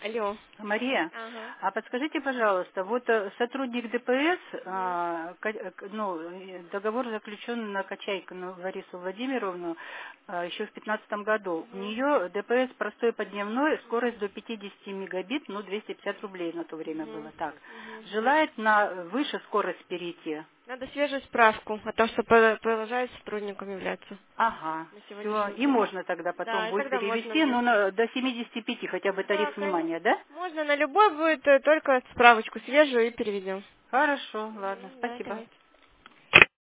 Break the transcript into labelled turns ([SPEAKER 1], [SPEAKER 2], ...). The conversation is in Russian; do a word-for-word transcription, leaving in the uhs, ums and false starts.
[SPEAKER 1] Алло.
[SPEAKER 2] Мария,
[SPEAKER 1] Ага.
[SPEAKER 2] а подскажите, пожалуйста, вот э, сотрудник ДПС, а, ка- э, к- ну, э, договор заключен на Качайкину Ларису Владимировну а, еще в пятнадцатом году. У
[SPEAKER 1] Мгм.
[SPEAKER 2] нее ДПС простой поддневной, скорость до пятидесяти мегабит, ну, двести пятьдесят рублей на то время было.
[SPEAKER 1] Мгм.
[SPEAKER 2] Так,
[SPEAKER 1] Мгм.
[SPEAKER 2] желает на выше скорость перейти?
[SPEAKER 1] Надо свежую справку о том, что по- продолжает сотрудником являться
[SPEAKER 2] Ага,
[SPEAKER 1] на
[SPEAKER 2] все.
[SPEAKER 1] сегодняшний
[SPEAKER 2] И
[SPEAKER 1] день.
[SPEAKER 2] можно тогда потом
[SPEAKER 1] Да, и
[SPEAKER 2] будет
[SPEAKER 1] тогда можно
[SPEAKER 2] перевести,
[SPEAKER 1] будет.
[SPEAKER 2] ну, на- до семидесяти пяти хотя бы
[SPEAKER 1] Да,
[SPEAKER 2] тариф
[SPEAKER 1] конечно.
[SPEAKER 2] внимания, да?
[SPEAKER 1] Можно на любой будет, э, только справочку свежую и переведем.
[SPEAKER 2] Хорошо, ладно,
[SPEAKER 1] Мгм. Да,
[SPEAKER 2] спасибо.
[SPEAKER 1] давайте.